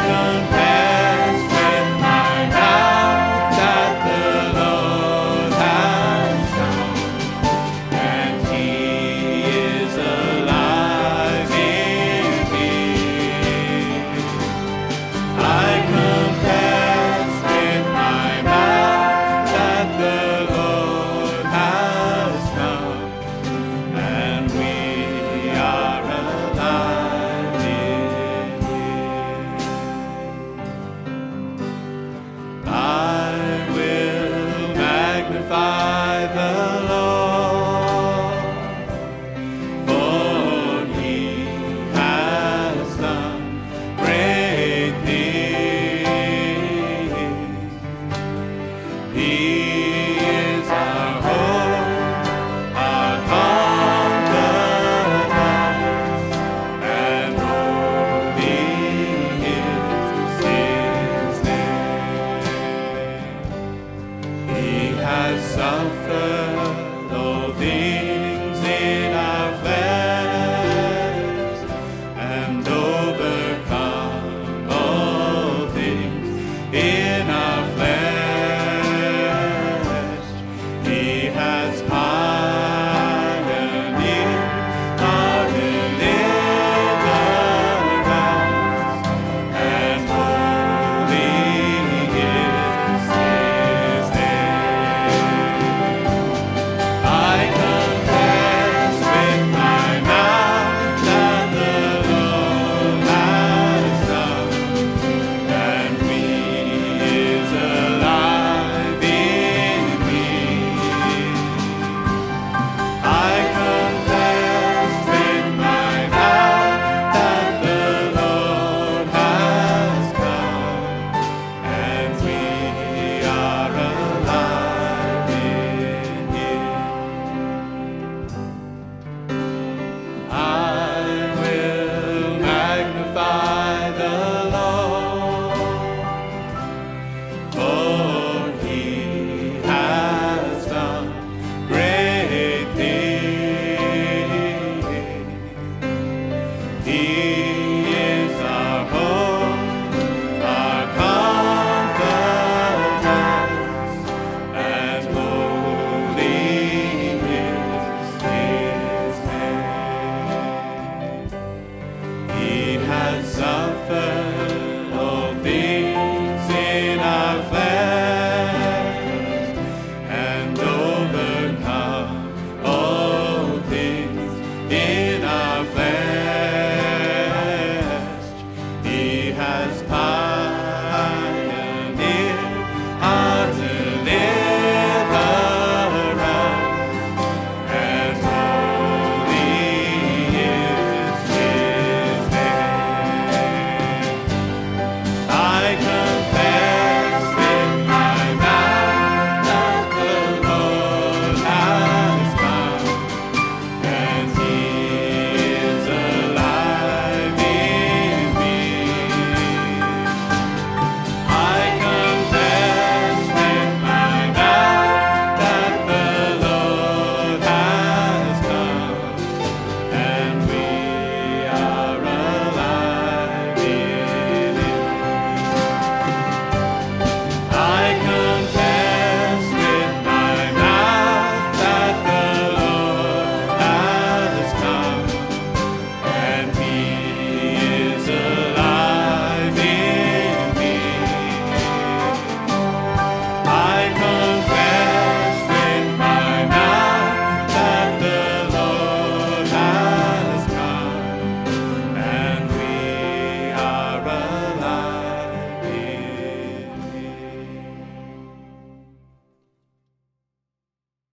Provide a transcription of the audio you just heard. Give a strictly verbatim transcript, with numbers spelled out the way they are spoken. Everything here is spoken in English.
confess with my mouth that the Lord has come, and He is alive in me. I confess with my mouth that the Lord has come, and we are alive in Him. I will magnify the Lord, for He has done great things. He is our hope, our confidence, and holy is His name. He has suffered all things in our flesh, and overcome all things in our flesh. He has pioneered our deliverance, and holy is His name. I confess with my mouth that the Lord has done, and He is alive in me. I confess with my mouth that the Lord has come, and we are alive in Him. I will magnify the Lord, for He has done great things. He is our hope, our confidence, and holy is His name. He has suffered all things in our flesh, and overcome all things in our flesh. He has pioneered our deliverance, and holy is His name. I